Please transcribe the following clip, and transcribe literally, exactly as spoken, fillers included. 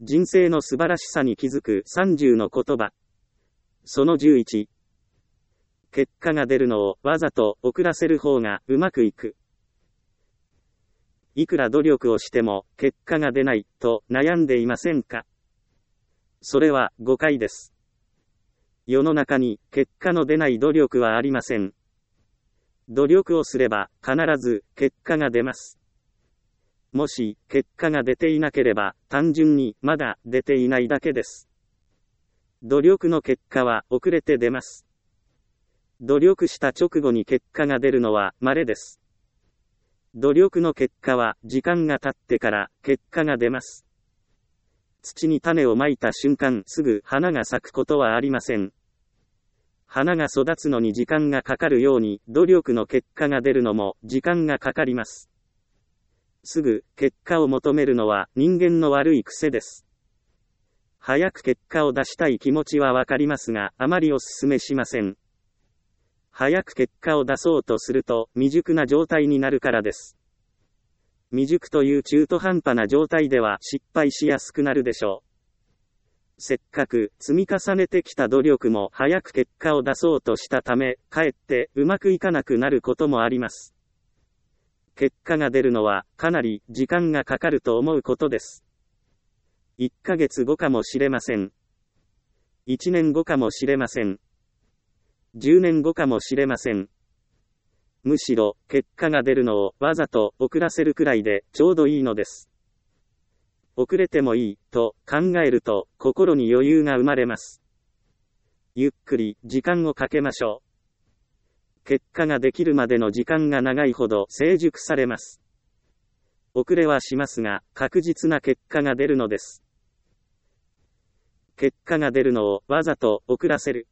人生の素晴らしさに気づくさんじゅうの言葉。そのじゅういち。結果が出るのをわざと遅らせる方がうまくいく。いくら努力をしても結果が出ないと悩んでいませんか？それは誤解です。世の中に結果の出ない努力はありません。努力をすれば必ず結果が出ます。もし結果が出ていなければ単純にまだ出ていないだけです。努力の結果は遅れて出ます。努力した直後に結果が出るのは稀です。努力の結果は時間が経ってから結果が出ます。土に種をまいた瞬間すぐ花が咲くことはありません。花が育つのに時間がかかるように努力の結果が出るのも時間がかかります。すぐ結果を求めるのは人間の悪い癖です。早く結果を出したい気持ちはわかりますが、あまりお勧めしません。早く結果を出そうとすると未熟な状態になるからです。未熟という中途半端な状態では失敗しやすくなるでしょう。せっかく積み重ねてきた努力も早く結果を出そうとしたため、かえってうまくいかなくなることもあります。結果が出るのはかなり時間がかかると思うことです。いっかげつごかもしれません。いちねんごかもしれません。じゅうねんごかもしれません。むしろ結果が出るのをわざと遅らせるくらいでちょうどいいのです。遅れてもいいと考えると心に余裕が生まれます。ゆっくり時間をかけましょう。結果ができるまでの時間が長いほど成熟されます。遅れはしますが確実な結果が出るのです。結果が出るのをわざと遅らせる。